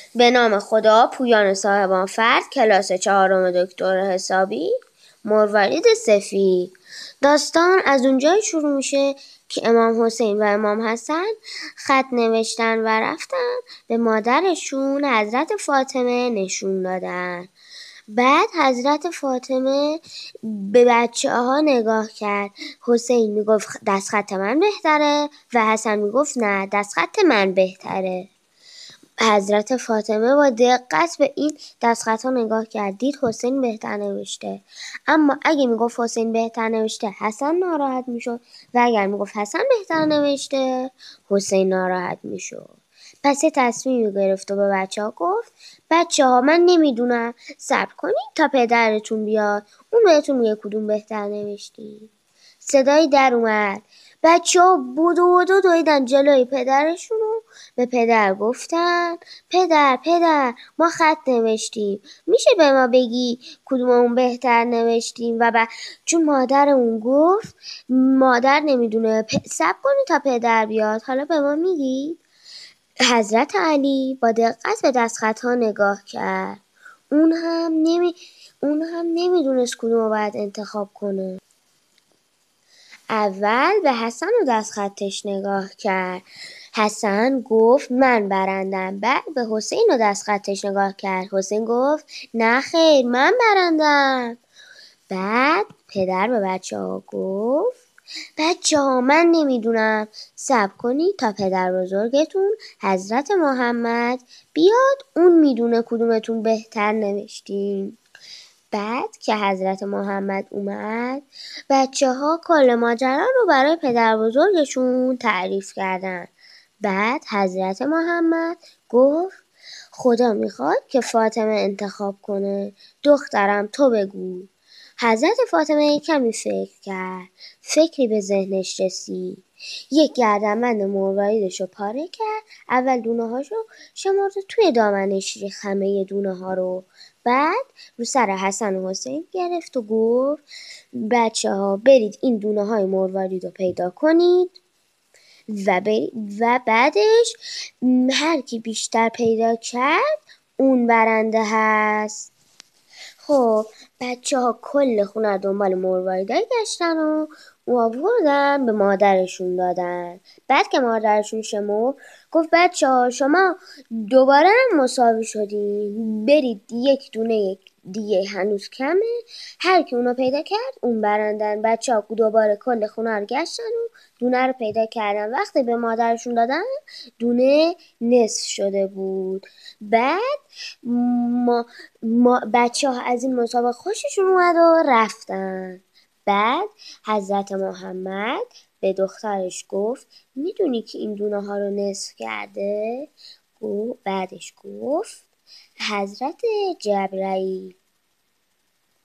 به نام خدا، پویان صاحبان فرد، کلاس 4 دکتر حسابی، مروارید سفید. داستان از اونجایی شروع میشه که امام حسین و امام حسن خط نوشتن و رفتن به مادرشون حضرت فاطمه نشون دادن. بعد حضرت فاطمه به بچه ها نگاه کرد. حسین میگفت دست خط من بهتره و حسن میگفت نه دست خط من بهتره. حضرت فاطمه با دقت به این دستخطا نگاه کرد، دید حسین بهتر نوشته. اما اگه میگفت حسین بهتر نوشته حسن ناراحت میشد و اگر میگفت حسن بهتر نوشته حسین ناراحت میشد. پس یه تصمیم گرفت و به بچه ها گفت بچه ها من نمیدونم، صبر کنید تا پدرتون بیاد، اون بهتون میگه کدوم بهتر نوشتی. صدای در اومد. بچه ها بودو دویدن جلوی پدرشون و به پدر گفتن پدر ما خط نوشتیم، میشه به ما بگی کدوممون بهتر نوشتیم؟ و چون مادرمون گفت مادر نمیدونه، صبر کنی تا پدر بیاد، حالا به ما میگی؟ حضرت علی با دقت به دستخطها نگاه کرد. اون هم نمیدونست کدومو باید انتخاب کنه. اول به حسن و دستخطش نگاه کرد. حسن گفت من برندم. بعد به حسین و دستخطش نگاه کرد. حسین گفت نه خیر من برندم. بعد پدر به بچه ها گفت بچه ها من نمیدونم، صبر کنید تا پدر بزرگتون حضرت محمد بیاد، اون میدونه کدومتون بهتر نوشتین. بعد که حضرت محمد اومد بچه ها کل ماجرا رو برای پدر بزرگشون تعریف کردن. بعد حضرت محمد گفت خدا میخواد که فاطمه انتخاب کنه، دخترم تو بگو. حضرت فاطمه کمی فکر کرد. فکری به ذهنش رسید. یک گردنبند مرواریدش رو پاره کرد. اول دونه هاشو شمرد و توی دامنش ریخت همه دونه ها رو. بعد رو سر حسن و حسین گرفت و گفت بچه ها برید این دونه های مروارید رو پیدا کنید و بعدش هر کی بیشتر پیدا کرد اون برنده هست. خب بچه ها کل خونه دنبال مرواریدای گشتن و آوردن به مادرشون دادن. بعد که مادرشون شمرد گفت بچه ها شما دوباره هم مساوی شدین، برید یک دونه دیگه هنوز کمه، هر کی اونو پیدا کرد اون برندن. بچه ها دوباره کل خونه رو گشتن و دونه رو پیدا کردن. وقتی به مادرشون دادن دونه نصف شده بود. بعد بچه ها از این مسابقه خوششون اومد و رفتن. بعد حضرت محمد به دخترش گفت میدونی که این دونه ها رو نصف کرده؟ بعدش گفت حضرت جبرائیل.